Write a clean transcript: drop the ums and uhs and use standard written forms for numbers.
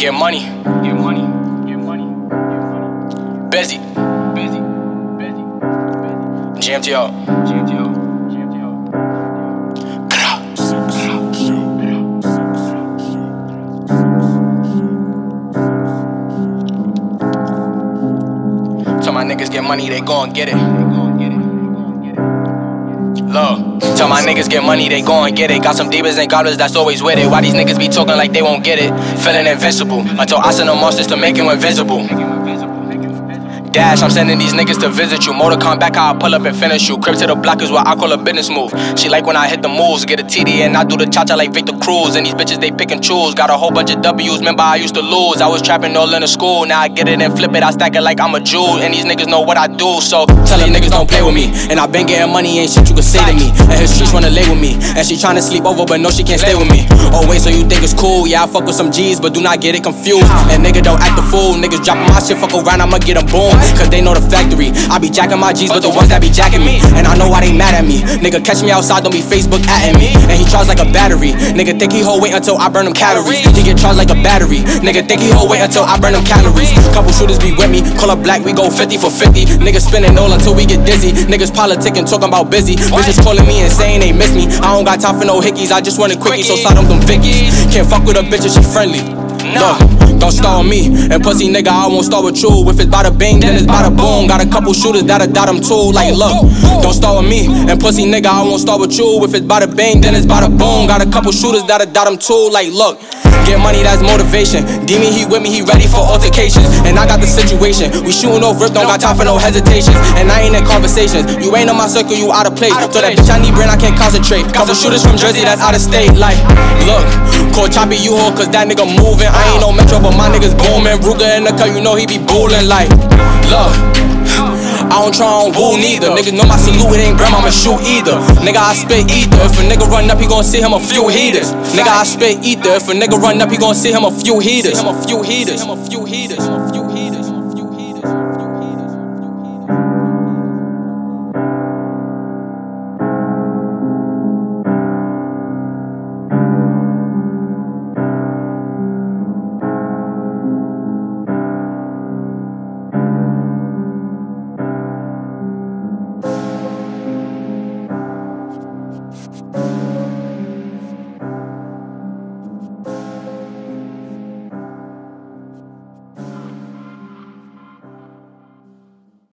Get money. Get money. Get money. Busy. Busy. Busy. GMTO. GMTO. Tell my niggas get money, they gon' get it. Look, tell my niggas get money, they gon' get it. Got some demons and goblins that's always with it. Why these niggas be talking like they won't get it? Feeling invincible until I send the monsters to make you invisible. Dash, I'm sending these niggas to visit you. Motor back, how I pull up and finish you. Crib to the block is what I call a business move. She like when I hit the moves, get a TD and I do the cha-cha like Victor Cruz. And these bitches, they pick and choose. Got a whole bunch of W's, remember I used to lose. I was trapping all in the school, now I get it and flip it. I stack it like I'm a Jew, and these niggas know what I do. So tell these niggas don't play with me. And I been getting money, ain't shit you can say to me. And his streets wanna lay with me, and she tryna sleep over, but no, she can't stay with me. Oh wait, so you think it's cool? Yeah, I fuck with some G's, but do not get it confused. And nigga don't act the fool, niggas dropping my shit, fuck around, I'ma get them boom. Cause they know the fact. I be jacking my G's, but the ones that be jacking me. And I know why they mad at me. Nigga catch me outside, don't be Facebook atting me. And he charged like a battery. Nigga think he hold wait until I burn them calories. He get charged like a battery. Nigga think he hold wait until I burn them calories. Couple shooters be with me, call up black, we go 50 for 50. Niggas spinning all until we get dizzy. Niggas politicking, talking about busy. Bitches calling me and saying they miss me. I don't got time for no hickeys, I just want it quickie, so slide them Vickies. Can't fuck with a bitch if she friendly. Look, don't start with me. And pussy nigga, I won't start with you. If it's bada bing, then it's bada boom. Got a couple shooters that'll dot them too. Like, look, don't start with me. And pussy nigga, I won't start with you. If it's bada bing, then it's bada boom. Got a couple shooters that'll dot them too. Like, look, get money, that's motivation. Demon, he with me, he ready for altercations. And I got the situation. We shooting off rip, don't got time for no hesitations. And I ain't in conversations. You ain't in my circle, you out of place. So that bitch I need brain, I can't concentrate. Couple shooters from Jersey that's out of state. Like, look, call Choppy U-Haul, cause that nigga moving. I ain't no metro, but my niggas booming. Ruger in the cut, you know he be bullin'. Like, look, I don't try on woo neither. Niggas know my salute, it ain't grandma, I'ma shoot either. Nigga, I spit ether. If a nigga run up, he gon' see him a few heaters. Nigga, I spit ether. If a nigga run up, he gon' see him a few heaters.